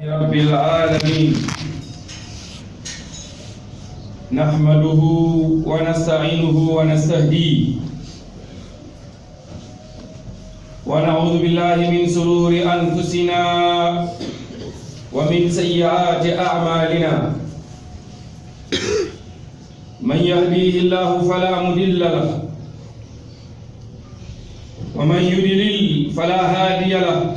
رب العالمين نحمده ونستعينه ونستهديه ونعوذ بالله من شرور أنفسنا ومن سيئات أعمالنا من يهديه الله فلا مضل له ومن يضلل فلا هادي له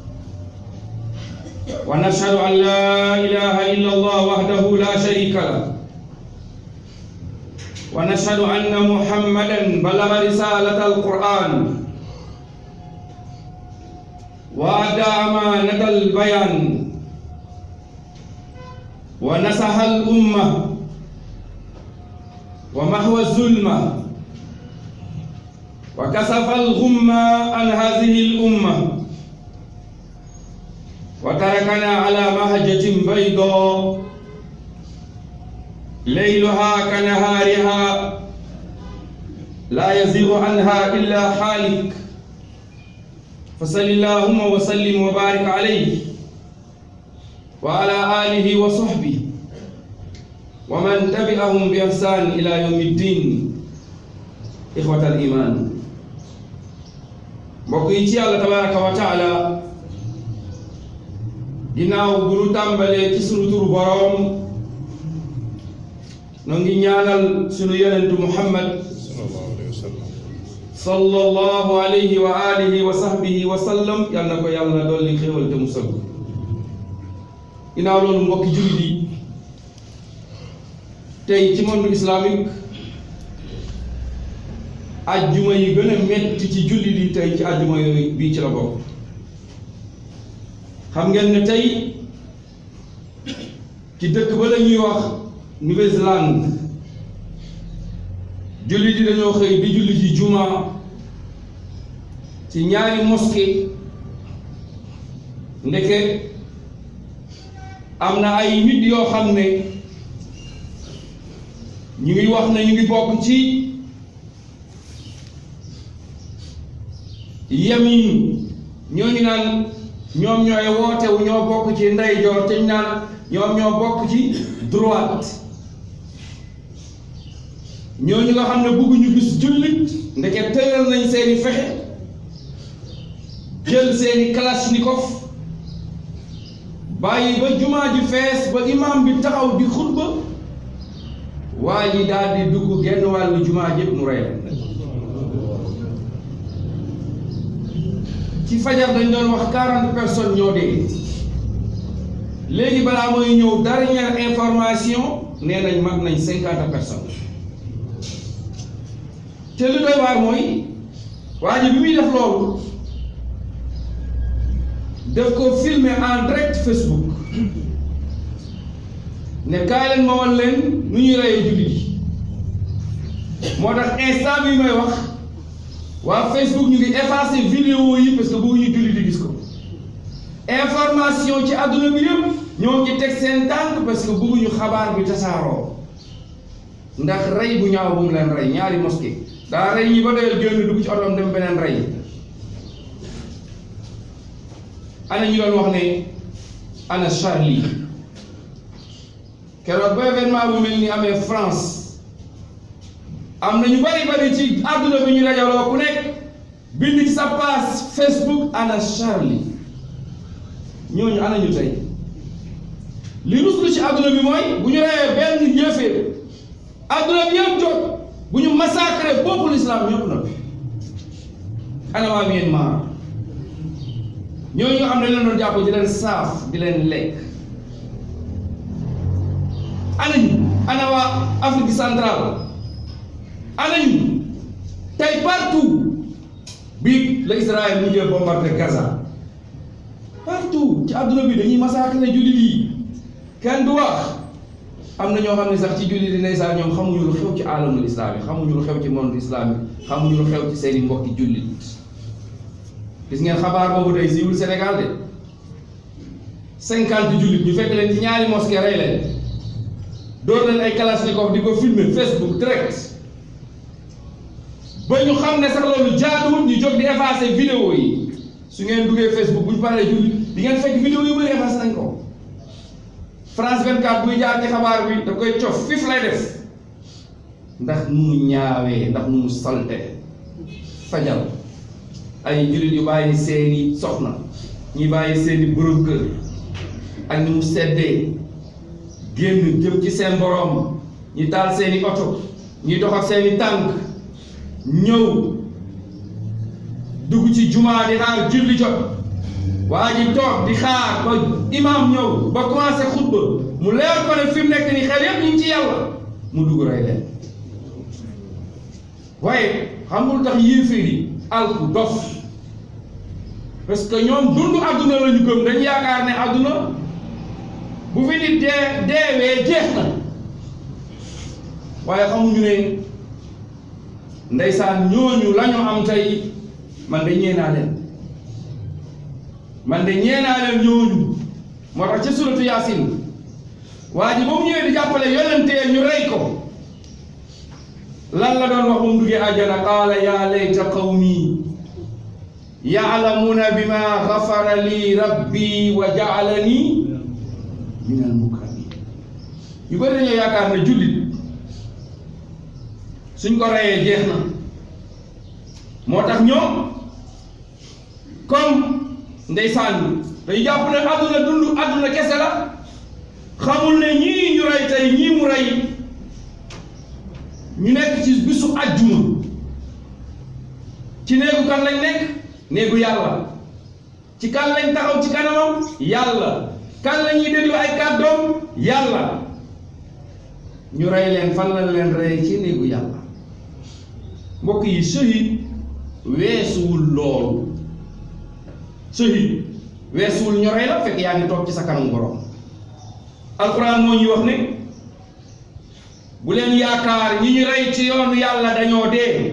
ونشهد أن لا إله إلا الله وحده لا شريك له ونشهد أن محمدا بلغ رسالة القرآن وأدى أمانة البيان ونصح الأمة ومحو الظلمة وكشف الغمة عن هذه الأمة وتركنا على مهجة بيضاء ليلها كنهارها لا يزيغ عنها إلا حالك فصل اللهم وسلم وبارك عليه وعلى آله وصحبه ومن تبعهم بإحسان إلى يوم الدين إخوة الإيمان بقيتي الله تبارك وتعالى ginnaaw bu nu tàmbalee ci sunu turu boroom noo ngi ñaanal sunu yonentu Muhammad sallallahu alayhi wa alihi wa sahbihi wa sallam yal na ko yàlla dolli xéewal te musal ginnaaw loolu mbokki jullit yi tey ci monde islamique ajjuma yi gën a metti ci jullit yi tey ci ajjuma yooyu bii ci la bokk xam ngeen ne tey ci dëkk ba la ñuy wax Nouvelle-Zélande jullit yi dañoo xëy di julli ci juma ci ñaari mosquée ndeke am na ay nit yoo xam ne ñu ngi wax ne ñu ngi bokk ci Yamin ñooñu naan ñoom ñooy wootewu ñoo bokk ci ndeyjoor te ñu naan ñoom ñoo bokk ci droite ñooñu nga xam ne bëgguñu gis jullit ndeke tëral nañ seeni fexe jël seeni kalachnikov bàyyi ba jumaa ji fees ba imam bi taxaw di xutba waa ji daal di dugg genn wàllu jumaa ji mu rey ci fajar dañ doon wax 40 personnes ñoo dee léegi balaa mooy ñëw dernière information nee nañ mag nañ 50 personnes te lu doy waar mooy waa ji bi muy def loolu def ko filmer en direct Facebook ne kaay leen ma wan leen nu ñuy reyee jullit yi moo tax instant bi may wax waa Facebook ñu ngi effacé vidéo yi parce que boobu ñu julli di gis ko information ci àdduna bi yëpp ñoo ngi teg seen tànk parce que bëgguñu xabaar bi tasaaroo ndax rey bu ñaaw bu mu leen rey ñaari mosquée daa rey ñi ba doyal génn dugg ci otoom dem beneen rey ana ñu doon wax ne ana Charlie keroog ba événement bu mel ni amee France am na ñu bari ci àdduna bi ñu dajaloo ku nekk bind ci sa page Facebook ana Charlie ñooñu ana ñu tey li ruslu ci àdduna bi mooy bu ñu reyee benn yéeféer àdduna bi yëpp jot bu ñu massacré peuple islam ñëpp na ana waa Myanmar ñooñu nga xam ne leen doon jàpp di leen saaf di leen lekk ana waa Afrique centrale anañu tey partout bi la Israël mu jël bombardé Gaza partout ci àdduna bi dañuy massacrer jullit yi kenn du wax am na ñoo xam ne sax ci jullit yi ndeysaan ñoom xamuñu lu xew ci alamul islam yi xamuñu lu xew ci monde islam yi xamuñu lu xew ci seeni mbokki jullit gis ngeen xabaar boobu day siiwul Sénégal de 50 jullit ñu fekk leen ci ñaari mosquée rey leen door leen ay kalachnikov di ko filmer Facebook direct ba ñu xam ne sax loolu jaaduwul ñu jóg di effacer vidéo yi su ngeen duggee Facebook bu ñu paree julli di ngeen fekk vidéo yu bëri effacé nañ ko France 24 buy jaar ci xabaar bi da koy cof fif lay def ndax nu mu ñaawee ndax nu mu salte fajal ay jullit yu bàyyi seeni soxna ñi bàyyi seeni borom kër ak ni mu seddee génn jëm ci seen borom ñi taal seeni oto ñi dox ak seeni tànk ñëw dugg ci jumaa di xaar julli jot waa ji toog di xaar ba imaam ñëw ba commencé xutba mu leer ko ne fi mu nekk ni xel yépp ñu ngi ci yàlla mu dugg rey leen waaye xamul tax yéeféer yi alku dof parce que ñoom dundu àdduna la ñu gëm dañu yaakaar ne àdduna bu fi nit deewee jeex na waaye xamuñu ne ndeysaan ñooñu la ñu am tey man de ñeenaa leen ñooñu moo tax ca suratu Yaasin waa ji ba mu ñëwee di jàppale yonentee ñu rey ko lan la doon wax mu duggee àjjana qaala yaa layta qawmi ya'lamuuna bima ghafara li rabbi wa ja'alani min al-mukramiin yu bëri dañoo yaakaar ne jullit suñ ko reyee jeex na moo tax ñoom comme ndeysaan dañu jàpp ne àdduna kese la xamul ne ñii ñu rey tey ñii mu rey ñu nekk ci bisu àjjuma ci néegu kan lañ nekk néegu yàlla ci kan lañ taxaw ci kanamam yàlla kan la ñuy déglu ay kàddoom yàlla ñu rey leen fan la leen rey ci néegu yàlla mbokk yi shahid weesuwul loolu shahid weesuwul ñu rey la fekk yaa ngi toog ci sa kanam borom alquran moo ñuy wax ne bu leen yaakaar ñi ñu rey ci yoonu yàlla dañoo dee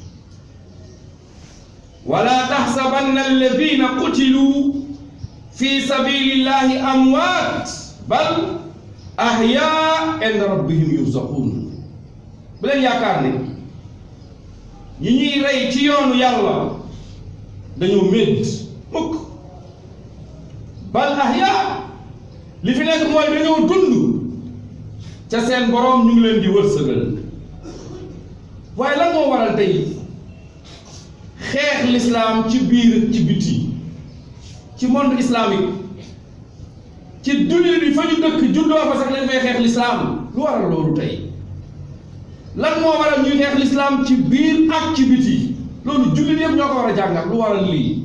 wala taxsabanna alladina qutilu fi sabilillahi amwaat bal ahyaa inda rabbihim yurzaqun bu leen yaakaar ne ñi ñuy rey ci yoonu yàlla dañoo médd mukk bal ahyaa li fi nekk mooy dañoo dund ca seen boroom ñu ngi leen di wërsëgal waaye lan moo waral tey xeex l'islam ci biir ci biti ci monde islamique ci jullit bi fa ñu dëkk juddoo fa sax lañ fay xeex l'islam lu waral loolu tey lan moo waral ñuy xeex l'islam ci biir ak ci biti loolu jullit yëpp ñoo ko war a jàngat lu waral lii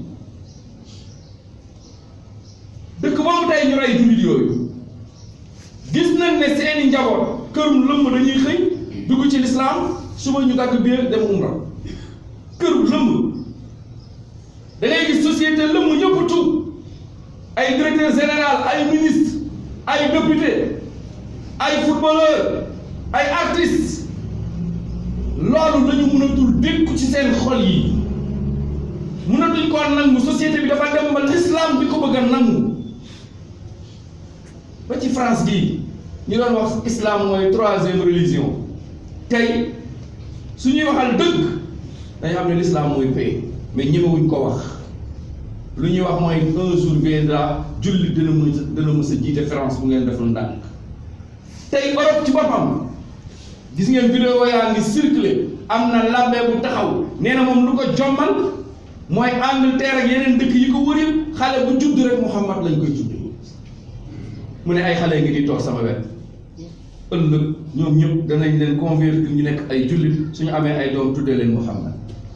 dëkk boobu tey ñu rey jullit yooyu gis nañ ne seeni njaboot kërum lëmm dañuy xëy dugg ci l'islam suba ñu dagg biir dem umra kërum lëmm da ngay gis société lëmm ñëpp tuub ay directeur général ay ministre ay député ay footballeur ay artiste loolu lañu mënatul dékku ci seen xol yi mënatuñ koo nangu société bi dafa dem ba l'islam bi ko bëgg a nangu ba ci France gii ñu doon wax islam mooy troisième religion tey su ñuy waxal dëgg dañu xam ne l'islam mooy paix mais ñemewuñ ko wax lu ñuy wax mooy un jour viendra jullit dana mës a jiite France bu ngeen defoon ndànk tey Europe ci boppam gis ngeen vidéo yaa ngi circulé am na labbe bu taxaw nee na moom lu ko jommal mooy Angleterre ak yeneen dëkk yi ko wër yëpp xale bu judd rek Muhammad lañ koy judd mu ne ay xale ngi di toog sama wet ëllëg ñoom ñëpp danañ leen convaincre ñu nekk ay jullit suñu amee ay doom tuddee leen Muhammad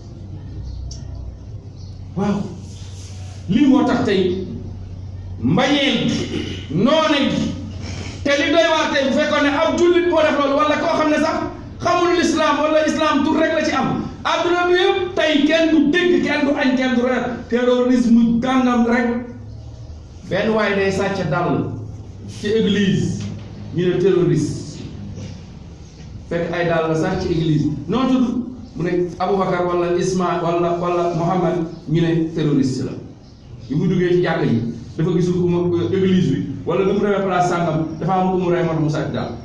waaw lii moo tax tey mbañeel noone gi te li doy waar tey bu fekkoon ne ab jullit moo def loolu wala koo xam ne sax xamul l'islam wala islam tur rek la ci am adduna bi yëpp tey kenn du dégg kenn du añ kenn du reer terrorisme gàngam rek benn waaye day sàcc dàll ci église ñu ne terroriste fekk ay dàll la sàcc ci église noo tudd mu ne Aboubacar wala Isma wala Mohamed ñu ne terroriste la bi mu duggee ci jàkk ji dafa gisul ku mu église bi wala nu mu demee place sàngam dafa am ku mu rey moo tax mu sàcc daal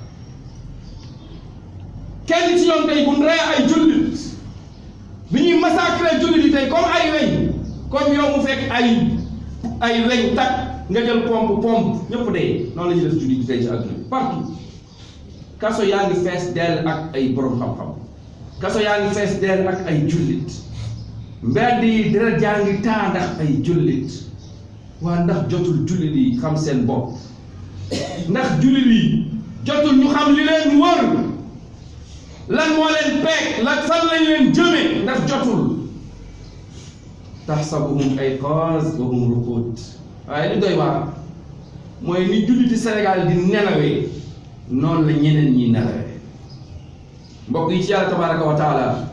kenn ci ñoom tey bu mu rey ay jullit bi ñuy massacrer jullit yi tey comme ay weñ comme yow mu fekk ay weñ tak nga jël pompe ñëpp dee noonu la ñuy def jullit tey ci àdduna bi partout kaso yaa ngi fees dell ak ay borom xam-xam kaso yaa ngi fees dell ak ay jullit mbedd yi deret yaa ngi taa ndax ay jullit waa ndax jotul jullit yi xam seen bopp ndax jullit yi jotul ñu xam li leen wër lan moo leen peeg la fan lañ leen jëme ndax jotul taxsabuhum ayqaaz wa hum ruquud waaye li doy waar mooy ni julliti Sénégal di nelawee noonu la ñeneen ñi nelawee mbokk yi ci yàlla tabaraka wa taala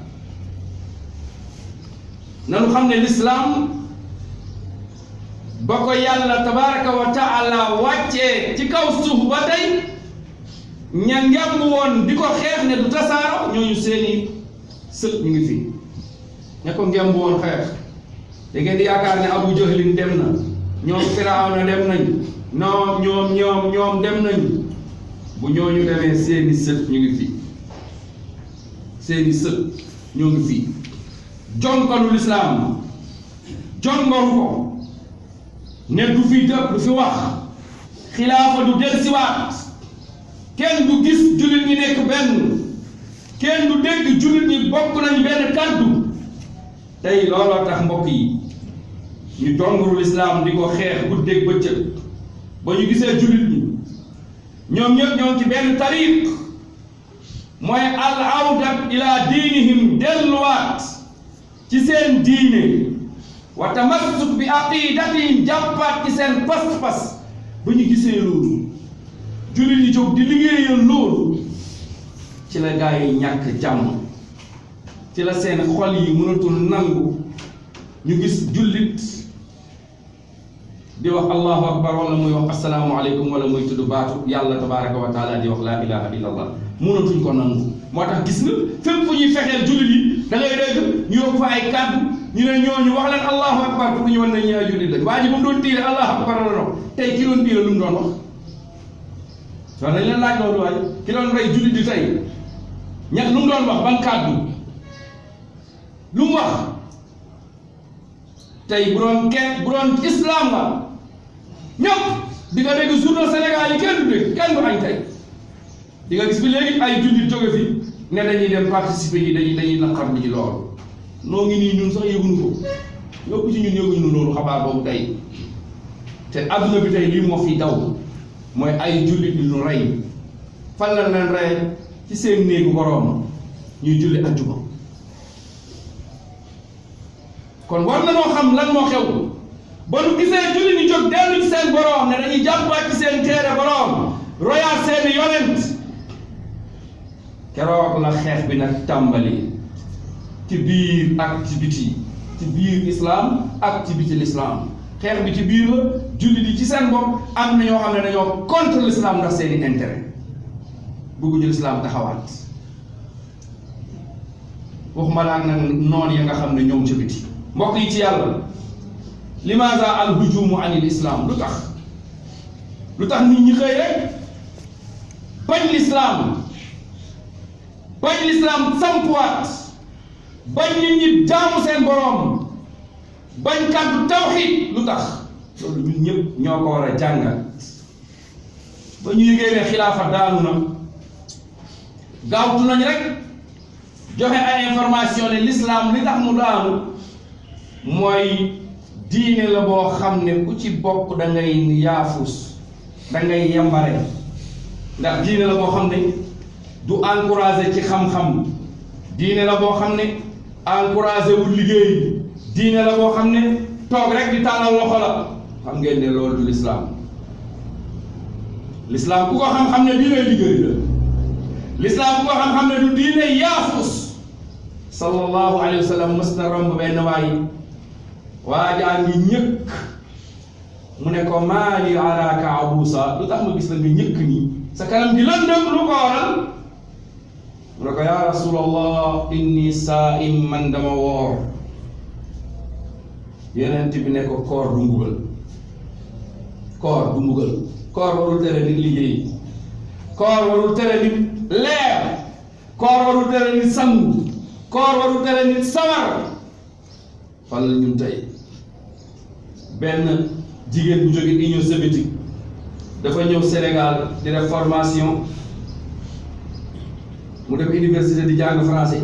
nanu xam ne lislaam ba ko yàlla tabaraka wa taala wàccee ci kaw suuf ba tey ña ngemb woon di ko xeex ne du tasaaro ñooñu seeni sët ñu ngi fi ña ko ngemb woon xeex da ngeen di yaakaar ne Abu Jahlin dem na ñoom Firawna dem nañ ñoom dem nañ bu ñooñu demee seeni sët ñu ngi fi seeni sët ñoo ngi fi jonkalu lislaam jongalu ko ne du fi dëpp du fi wax xilaafa du delsiwaat kenn du gis jullit ñi nekk benn kenn du dégg jullit ñi bokk nañ benn kàddu tey looloo tax mbokk yi ñu jongalu lislaam di ko xeex guddeeg bëccëg ba ñu gisee jullit ñi ñoom ñëpp ñoo ci benn tariq mooy al awdat ila diinihim delluwaat ci seen diine wa tamassuk bi aqidatihim jàppaat ci seen pas-pas ba ñu gisee loolu jullit ñi jóg di liggéeyal loolu ci la gaa yi ñàkk jàmm ci la seen xol yi mënatul nangu ñu gis jullit di wax allahu akbar wala muy wax assalaamu aleykum wala muy tudd baatu yàlla tabaraka wa taala di wax laa ilaha illa allah mënatuñ ko nangu moo tax gis nga fépp fu ñuy fexeel jullit yi da ngay dégg ñu yokk fa ay kàddu ñu ne ñooñu wax leen allahu akbar pour ñu wan nañ ñaa jullit lañ waa ji ba mu doon tiire allahu akbar la doon tey ki doon tiire lu mu doon wax soo dañ leen laaj loolu waay ki doon rey jullit di tey ñett lu mu doon wax ban kàddu lu mu wax tey bu doon islam la ñëpp di nga dégg journal Sénégal yi kenn du dégg kenn du añ tey di nga gis bi léegi ay jullit jóge fi ne dañuy dem participer yi dañuy naqar lu ci loolu noo ngi nii ñun sax yëguñu ko yëpp ci ñun yëguñu loolu xabaar boobu tey te adduna bi tey lii moo fi daw mooy ay jullit ñu rey fan la leen rey ci seen néegu boroom ñuy julli ajjuma kon war na noo xam lan moo xew ba nu gisee julli ni jóg dellu ci seen boroom ne dañuy jàppaat ci seen téere boroom royaat seeni yonent keroog la xeex bi nag tàmbali ci biir ak ci biti ci biir islam ak ci biti l'islam xeex bi ci biir la julli di ci seen bopp am na ñoo xam ne dañoo contre l'islam ndax seeni intérêt bëgguñu l'islam taxawaat waxuma la ak nag noon ya nga xam ne ñoom ci biti mbokk yi ci yàlla limaza al hujumu anil islam lu tax nit ñi xëy rek bañ l'islam sampuwaat bañ nit ñi jaamu seen boroom bañ kàddu tawxiid lu tax loolu ñun ñëpp ñoo ko war a jàngat ba ñu yëgee ne xilaafa daanu na gaawtu nañ rek joxe ay information ne l'islam li tax mu daanu mooy diine la boo xam ne ku ci bokk da ngay yaafus da ngay yambare ndax diine la boo xam ne du encouragé ci xam-xam diine la boo xam ne encouragé wul liggéey diine la boo xam ne toog rek di tàllal loxo la xam ngeen ne loolu du l'islam ku ko xam-xam ne diine liggéey la l'islam ku ko xam-xam ne du diine yaafus sallallahu alayhi wa sallam mës na romb benn waa jaa ngi ñëkk mu ne ko maali araaka abuusa lu tax ma gis la nga ñëkk nii sa kanam gi lëndëm lu ko waral mu ne ko yaa rasulallah inni saa'im man dama woor yonent bi ne ko koor du mbugal koor warul tere nit liggéey koor warul tere nit leer koor warul tere nit sangu koor warul tere nit sawar fan la ñun tey benn jigéen bu jóge Union soviétique dafa ñëw Sénégal di def formation mu dem université di jàng français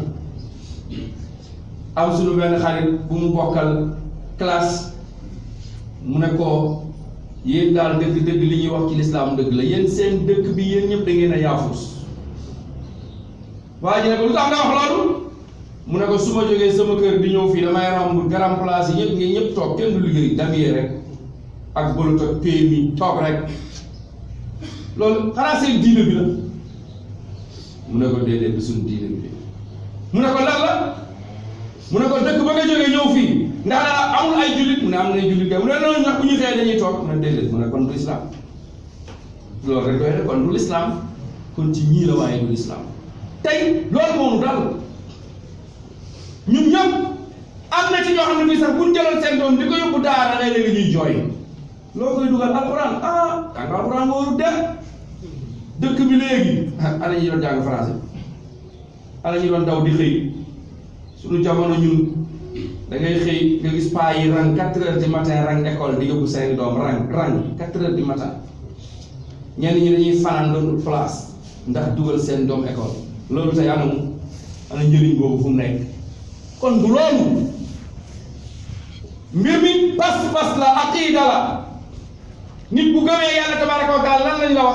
am suñu benn xarit bu mu bokkal classe mu ne ko yéen daal dëgg-dëgg li ñuy wax ci lislaam dëgg la yéen seen dëkk bi yéen ñëpp da ngeen a yaafus waa ji ne ko lu tax nga wax loolu mu ne ko su ma jógee sama kër di ñëw fii damay romb grand place yi ñëpp ngeen ñëpp toog kenn du liggéey damyee rek ak bolot ak PMI toog rek loolu xanaa seen diine bi la mu ne ko déedéet bi suñu diine bi mu ne ko lan la mu ne ko dëkk ba nga jógee ñëw fii ndax amul ay jullit mu ne am na ay jullit kay mu ne noonu ñax bu ñu xëyee dañuy toog mu ne déedéet mu ne kon du lislaam loolu rek doy na kon du lislaam kon ci ñii la waaye du lislaam tey loolu moo nu dal ñun ñëpp am na ci ñoo xam ne bii sax bu ñu jëloon seen doom di ko yóbbu daara ngay léegi ñuy jooy loo koy dugal alxuraan jàng alxuraan moo warul dëkk bi léegi ana ñi doon jàng français ana ñi doon daw di xëy suñu jamono ñun da ngay xëy nga gis paa yi rang 4 heures du matin rang école di yóbbu seen doom rang 4 heures du matin ñenn ñi dañuy fanaan doon place ndax dugal seen doom école loolu tey ana njëriñ boobu fu mu nekk kon du loolu mbir mi pas-pas la aqida la nit bu gëmee yàlla tabaraka wa taala lan lañ la wax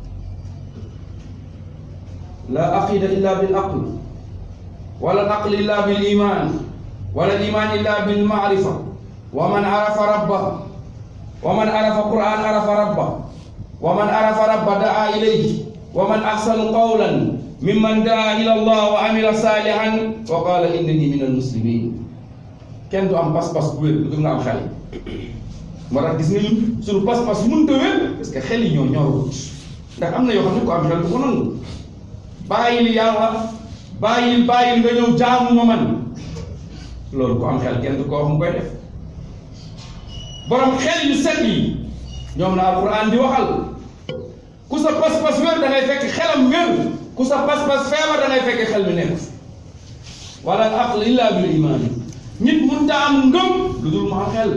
la aqida illa bil aql wala aql illa bil iman wala iman illa bil ma'rifa wa man arafa rabba wa man arafa quran arafa rabba wa man arafa rabba daa ilayhi wa man ahsanu qawlan mimman daa ila allah wa amila salihan wa qala innani min al muslimin kenn du am pas-pas bu wér du nga am xel moo tax gis nga ñun suñu pas-pas mënta wér parce que xel yi ñoo ñorut ndax am na yoo xam ne ko am xel du ko nangu bàyyil yàlla bàyyil nga ñëw jaamu ma man loolu ko am xel kenn du ko wax mu koy def borom xel yu set yi ñoom la alquran di waxal ku sa pas-pas wér da ngay fekk xelam wér ku sa pas-pas feebar da ngay fekk xel mi nekk wala al aql illa bil iman nit mënta am ngëm lu dul mu am xel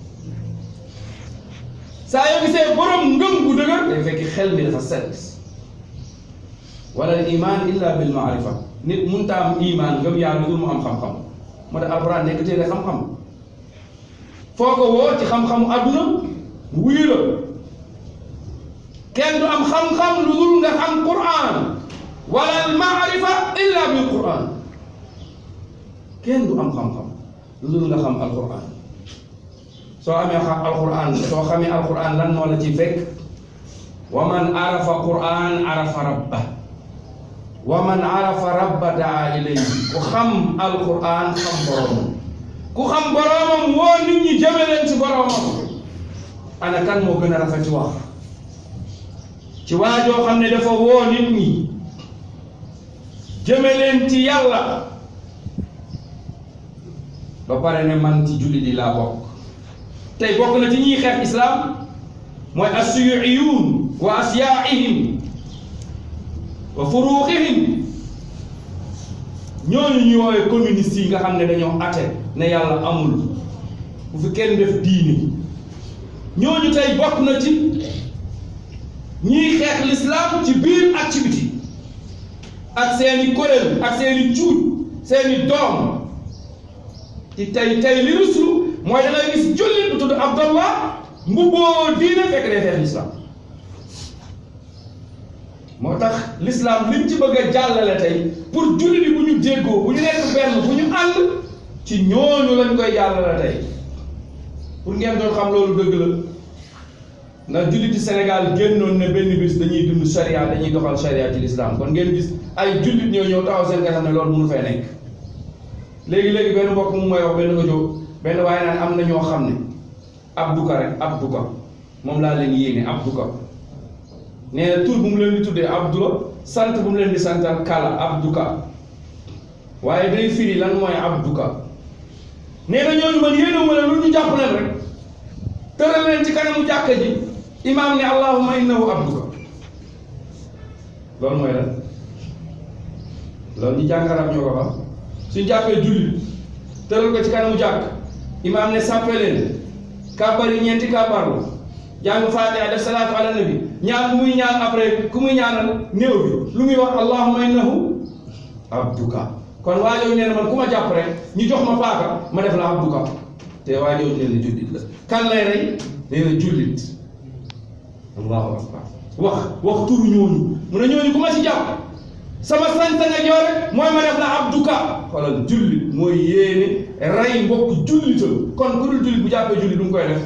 saa yoo gisee borom ngëm bu dëgër day fekk xel mi dafa set wala al iman illa bil maarifa nit mënta am iman ngëm yàlla lu dul mu am xam-xam moo tax alquran nekk téere xam-xam foo ko woo ci xam-xamu adduna mu wuyu la kenn du am xam-xam lu dul nga xam Qur'an wala al maarifa illa bil Qur'an kenn du am xam-xam lu dul nga xam alquran soo amee alquran soo xamee alquran lan moo la ci fekk wa man arafa Qur'an arafa rabba wa man arafa rabba daa ilayhi ku xam alquran xam boromam ku xam boromam woo nit ñi jëme leen ci boromam ana kan moo gën a rafet ci wax ci waajoo xam ne dafa woo nit ñi jëme leen ci yàlla ba pare ne man ci julli di laa bokk tey bokk na ci ñiy xeex islam mooy assuyuiyuun wa asyaa'ihim wa furuuqihim ñooñu ñu woowee communiste yi nga xam ne dañoo ate ne yàlla amul bu fi kenn def diini ñooñu tey bokk na ci ñiy xeex l'islam ci biir ak ci biti ak seeni kuréel ak seeni cuuj seeni doom ci tey li ruslu mooy da ngay gis jullit bu tudd Abdallah mbubboo diine fekk day xeex l'islam moo tax l'islam liñ ci bëgg a jàllale tey pour jullit yi bu ñu déggoo bu ñu nekk benn bu ñu ànd ci ñooñu lañ koy jàllale tey pour ngeen doon xam loolu dëgg la ndax jullit ci Sénégal génnoon ne benn bis dañuy dund charia dañuy doxal charia ci l'islam kon ngeen gis ay jullit ñoo ñëw taxaw seen kanam ne loolu mënu fay nekk léegi benn mbokk mu mooy wax benn ko jóg benn waaye naan am na ñoo xam ne abduka rek abduka moom laa leen yéene abduka nee na tur bu mu leen di tuddee abdula sant bu mu leen di santal kala abduka waaye day firi lan mooy abduka nee na ñooñu man yéene ma leen lu ñu jàpp leen rek tëral leen ci kanamu jàkka ji imaam ne allahumma innahu abduka loolu mooy lan loolu ñu jàngarab ñoo ko xam suñ jàppee julli tëral ko ci kanamu jàkk imaam ne sàppe leen kàbbari ñeenti kàbbarlu jàng Faatiha def salaatu ala nabi ñaan muy ñaan après ku muy ñaanal néew bi lu muy wax allahumma innahu abduka kon waa jooju nee na man ku ma jàpp rek ñu jox ma paaka ma def la abduka te waa jooju nee na jullit la kan lay rey nee na jullit allahu akbar wax turu ñooñu mu ne ñooñu ku ma si jàpp sama sañ-sañ ak yow rek mooy ma def la abduka xoolal jullit mooy yéene rey mbokk jullitam kon ku dul jullit bu jàppee jullit du mu koy def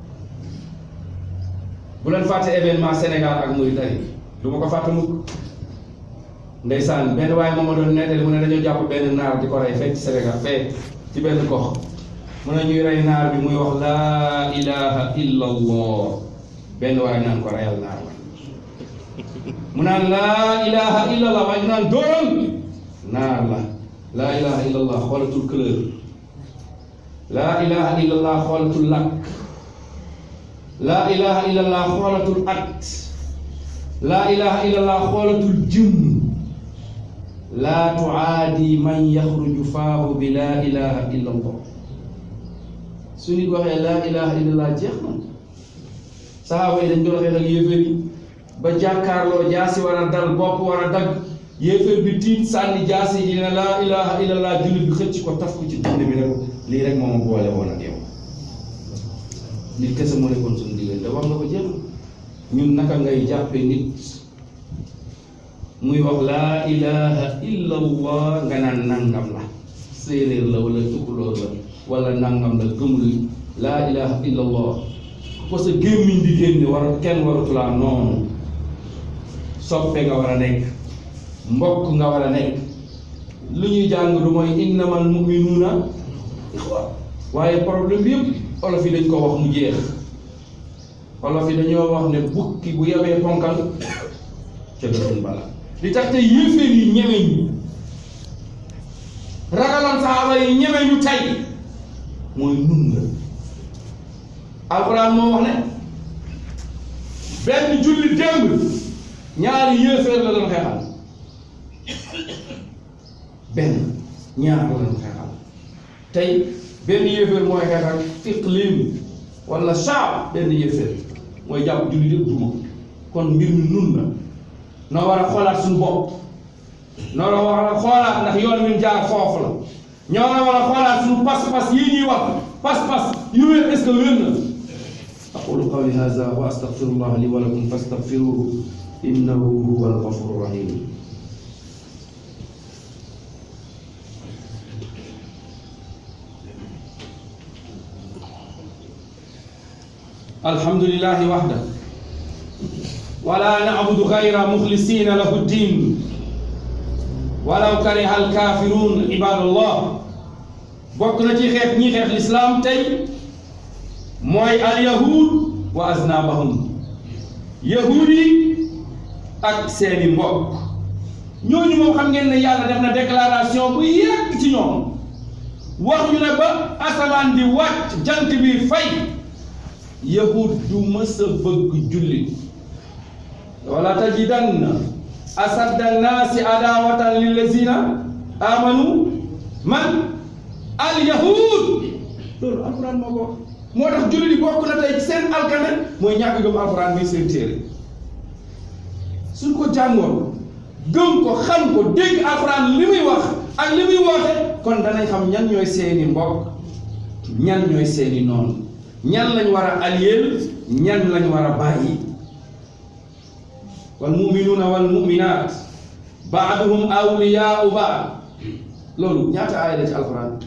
bu leen fàtte événement Sénégal ak Mauritanie du ma ko fàtte mukk ndeysaan benn waaye moom ma doon nettali mu ne dañoo jàpp benn naar di ko rey fekk ci Sénégal fee ci benn gox mu ne ñuy rey naar bi muy wax laa ilaha illa allah benn waaye naan ko reyal naar la mu naan laa ilaha illa allah waaye naan dóoral naar la laa ilaha illa allah xoolatul couleur laa ilaha illa allah xoolatul lakk laa ilaha illa allah xoolatul at laa ilaha illa allah xoolatul jëmm laa tuaadi man yaxruju faahu bi laa ilaha illa allah su nit waxee laa ilaha illa allah jeex na saxaaba yi dañ doon xeex ak yéeféer yi ba jàkkaarloo jaasi war a dal bopp war a dagg yéeféer bi tiit sànni jaasi ji ne laa ilaha illa allah jullit bi xëcc ko taf ko ci dund bi ne ko lii rek moo ma boole woon ak yow nit kese moo nekkoon suñu diggante wax nga ko jeex ñun naka ngay jàppe nit muy wax laa ilaha illa allah nga naan nangam la séeréer la wala tukulóor la wala nangam la gëmul laa ilaha illa allah ko sa gémmiñ di génne war kenn waratulaa noonu soppe nga war a nekk mbokk nga war a nekk lu ñuy jàng du mooy innamal mu'minuuna ixwa waaye problème bi yëpp olof yi dañ ko wax mu jeex olof yi dañoo wax ne bukki bu yabee ponkal ca gëstun bala li tax te yéeféer yi ñeme ñu ragaloon saxaaba yi ñeme ñu tey mooy nun la alxuraan moo wax ne benn julli démb ñaari yéeféer la doon xeexal benn ñaar la doon xeexal tey benn yéeféer mooy xeexal iqlim wala shaab benn yéeféer mooy jàpp julli yëpp duma kon mbir mi nun la noo war a xoolaat suñu bopp noo war a xoolaat ndax yoon wi jaar foofu la ñoo war a xoolaat suñu pas-pas yii ñuy wax pas-pas yu wér est-ce que wér na aqulu qawli hadha wa astaghfirullah li wa lakum fastaghfiruhu innahu huwa al-ghafuru rahim alhamdulillahi wahda wala na'budu ghayra mukhlisina lahu ad-din walaw kariha al-kafirun ibadallah bokk na ci xeex ñi xeex l'islam tey mooy al-yahud wa aznabahum yahud yi ak seeni mbokk ñooñu moom xam ngeen ne yàlla def na déclaration bu yàgg ci ñoom wax ñu ne ba asamaan di wàcc jant bi fay yahud du mës a bëgg jullit wala tajidanna asadda nnaasi adawatan lillazina amanu man al yahud loolu alquran moo ko wax moo tax jullit yi bokk na tey seen alkane mooy ñàkk gëm alquran bi seen téere suñ ko jàngoon gëm ko xam ko dégg alquran li muy wax ak li muy woote kon danañ xam ñan ñooy seeni mbokk ñan ñooy seeni noonu ñan lañ war a allier ñan lañ war a bàyyi wal mu'minuuna wal mu'minaat ba'duhum awliyaa'u ba'd loolu ñaata aaya la ci alquran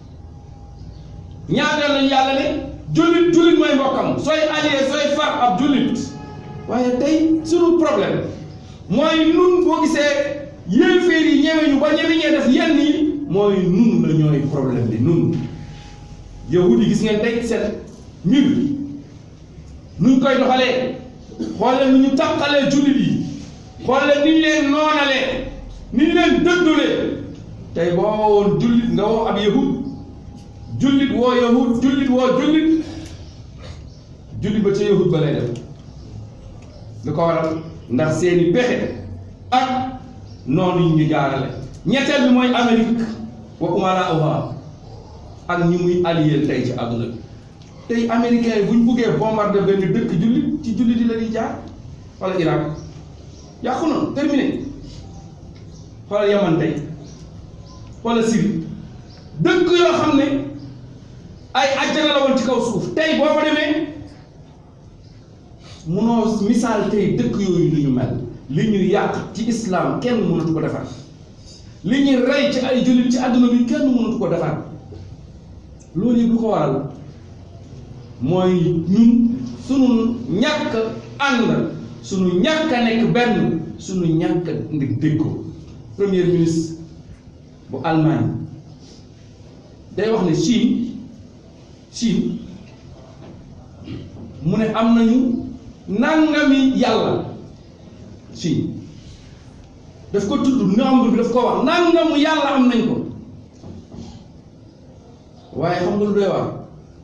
ñaata lañ yàlla ne jullit mooy mbokkam sooy allier sooy far ab jullit waaye tey sunu problème mooy nun boo gisee yéeféer yi ñeme ñu ba ñeme ñee def yenn yi mooy nun la ñooy problème bi nun yahudi gis ngeen tey seen mbir nuñ koy doxalee xoole nu ñu tàqalee jullit yi xoole ni ñu leen noonalee ni ñu leen dëddulee tey boo woon jullit nga woo ab yahud jullit woo yahud jullit woo jullit jullit ba ca yahud ba lay def lu ko waral ndax seeni pexe ak noonu ñu jaarale ñetteel bi mooy Amérique wa umaraa'uhaa ak ñi muy allié tey ci àdduna bi tey américains yi bu ñu buggee bombarder benn dëkk jullit ci jullit yi la ñuy jaar wala Irak yàqu na terminé wala Yaman tey wala Syrie dëkk yoo xam ne ay àjjana la woon ci kaw suuf tey boo fa demee munoo misaal tey dëkk yooyu lu ñu mel li ñu yàq ci islam kenn mënatu ko defar li ñu rey ci ay jullit ci àdduna bi kenn mënatu ko defar loolu yëpp lu ko waral mooy ñun sunu ñàkk ànd sunu ñàkk a nekk benn sunu ñàkk a déggoo. Premier ministre bu Allemagne day wax ne Chine mu ne am nañu nangami yàlla Chine daf ko tudd nombre bi daf ko wax nangamu yàlla am nañ ko waaye xam nga lu doy wax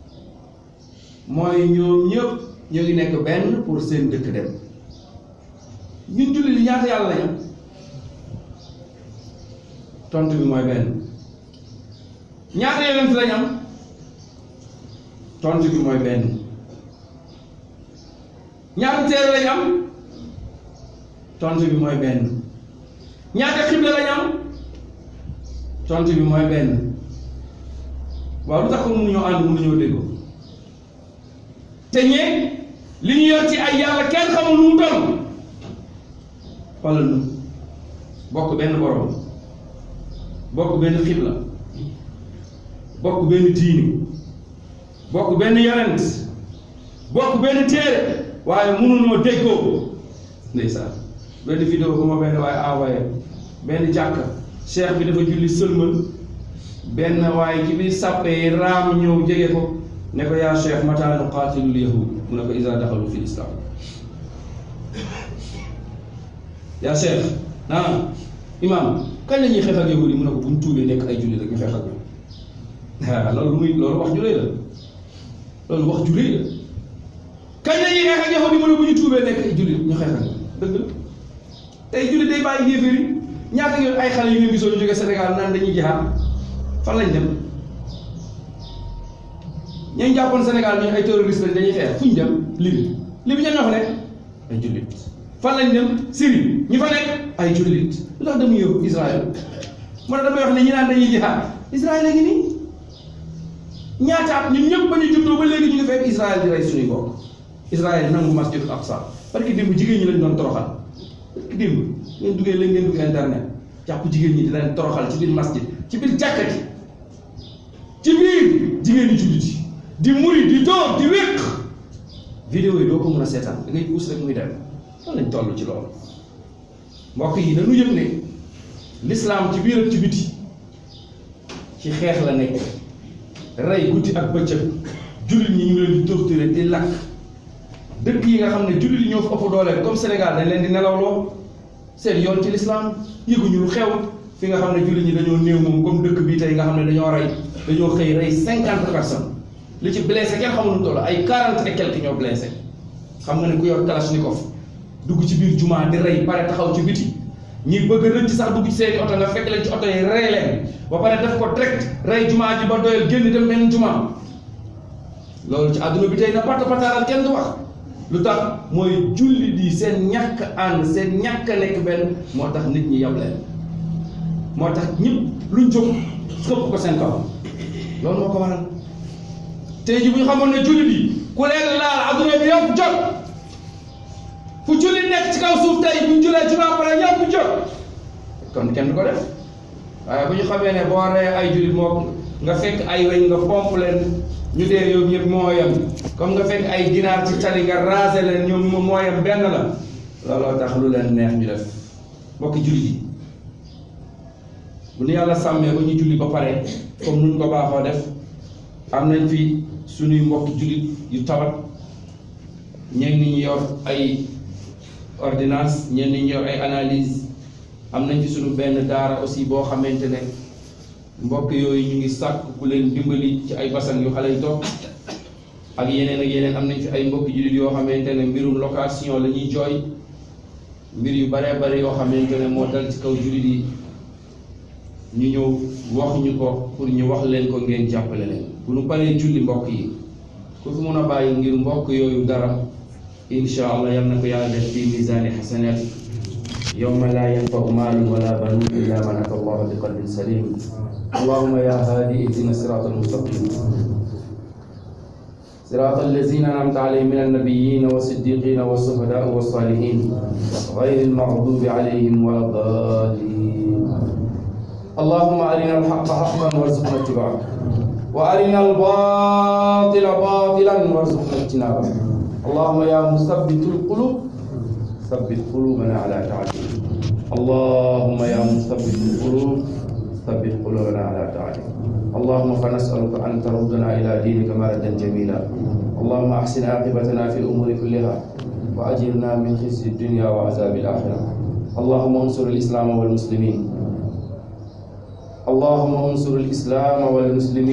mooy ñoom ñëpp ñu ngi nekk benn pour seen dëkk dem ñun jullit yi ñaata yàlla lañu tontu bi mooy benn. ñaata yonent lañ am tontu bi mooy benn. ñaata téere lañ am tontu bi mooy benn. ñaata xibla lañ am tontu bi mooy benn. waaw lu tax ko mënuñoo ànd mënuñoo déggoo te ñee li ñu yor ci ay yàlla kenn xamul nu mu toll wala nu bokk benn borom bokk benn xibla bokk benn diini bokk benn yonent bokk benn téere waaye mënuñoo déggoo ndeysaan benn vidéo bu ma benn waaye envoyé benn jàkka cheikh bi dafa julli sëlmal benn waaye ci biir sàppe raam ñëw jege ko ne ko yaa cheikh mata nuqaatilul yahud mu ne ko iza daxalu fi islam yaa cheikh imam kañ la ñuy xeex ak yahud yi mu ne ko bu ñu tuubee nekk ay jullit rek ñu xeex ak ñoom loolu wax ju rëy la loolu wax ju rëy la kañ la ñuy xeex ak yahud yi mu ne bu ñu tuubee nekk ay jullit ñu xeex ak ñoom dëgg la tey jullit day bàyyi yéeféer yi ñaata yoon ay xale yu ngeen gisoon ñu jógee Sénégal naan dañuy jihaad fan lañ dem ñooñu jàppoon Sénégal ñu ay terroriste lañ dañuy xeex fu ñu dem Libye ñan ñoo fa nekk ay jullit fan lañ dem Syrie ñi fa nekk ay jullit lu tax dem yóbbu Israël moo tax damay wax ne ñi naan dañuy jihaad Israël a ngi nii ñaata at ñun ñëpp ba ñu juddoo ba léegi ñu ngi fekk Israël di rey suñuy bokk Israël nangu masjidul Aqsa parce que démb jigéen ñi lañ doon toroxal parce que démb ngeen duggee léegi ngeen dugg internet jàpp jigéen ñi di leen toroxal ci biir masjid ci biir jàkka ji ci biir jigéen ñi jullit yi di muri di dóor di wéq vidéo yi doo ko mën a seetaan da ngay puus rek muy dem lan lañ toll ci loolu mbokk yi dañu yëg ne l'islam ci biir ak ci biti ci xeex la nekk rey guddi ak bëccëg jullit ñi ñu ngi leen di torturer di lakk dëkk yi nga xam ne jullit yi ñoo fa ëpp doole comme Sénégal dañ leen di nelawloo seen yoon ci l'islam yëguñu lu xew fi nga xam ne jullit ñi dañoo néew moom comme dëkk bii tey nga xam ne dañoo xëy rey 50 personnes li ci blessé kenn xamul nu toll ay 40 et quelques ñoo blessé xam nga ne ku yor kalachnikov dugg ci biir jumaa di rey pare taxaw ci biti ñi bëgg rëcc sax dugg ci seeni oto nga fekk leen ci oto yi rey leen ba pare def ko direct rey jumaa ji ba doyal génn dem benn jumaa loolu ci àdduna bi tey na patt pataaral kenn du wax lu tax mooy jullit yi seen ñàkk ànd seen ñàkk nekk benn moo tax nit ñi yab leen moo tax ñëpp luñ jóg xëpp ko seen kaw loolu moo ko waral tey ji bu ñu xamoon ne jullit yi ku leen laal adduna bi yëpp jóg fu jullit nekk ci kaw suuf tey bu ñu julee jumaa pare ñëpp jóg kon kenn du ko def waaye bu ñu xamee ne boo ree ay jullit moo nga fekk ay weñ nga pomp leen ñu dee yow ñëpp moo yem comme nga fekk ay ginaar ci tali nga raase leen ñoom moo yem benn la looloo tax lu leen neex ñu def mbokki jullit yi bu ñu yàlla sàmmee ba ñu julli ba pare comme nuñ ko baaxoo def am nañ fi suñuy mbokki jullit yu tawat ñenn ñi yor ay ordonnance ñenn ñi yor ay analyse am nañ fi suñu benn daara aussi boo xamante ne mbokk yooyu ñu ngi sàkk ku leen dimbali ci ay basan yu xale yi toog ak yeneen am nañ fi ay mbokki jullit yoo xamante ne mbirum location la ñuy jooy mbir yu baree bare yoo xamante ne moo dal ci kaw jullit yi ñu ñëw wax ñu ko pour ñu wax leen ko ngeen jàppale leen bu ñu paree julli mbokk yi ku fi mun a bàyyi ngir mbokk yooyu dara insha allah yal na ko yàlla def fi misaani xasanaati yawma laa yanfau maalun wala banuun illa man ata allaha bi qalbin salim allahumma ya haadi ihdina sirata almustaqim صراط الذين أنعمت عليهم من النبيين والصديقين والشهداء والصالحين غير المغضوب عليهم ولا الضالين اللهم أرنا الحق حقا وارزقنا اتباعه وأرنا الباطل باطلا وارزقنا اجتنابه اللهم يا مثبت القلوب ثبت قلوبنا على طاعتك اللهم يا مثبت القلوب ثبت قلوبنا على طاعتك اللهم فنسألك أن تردنا إلى دينك مردا جميلا اللهم أحسن عاقبتنا في الأمور كلها وأجرنا من خزي الدنيا وعذاب الآخرة اللهم انصر الإسلام والمسلمين اللهم انصر الإسلام والمسلمين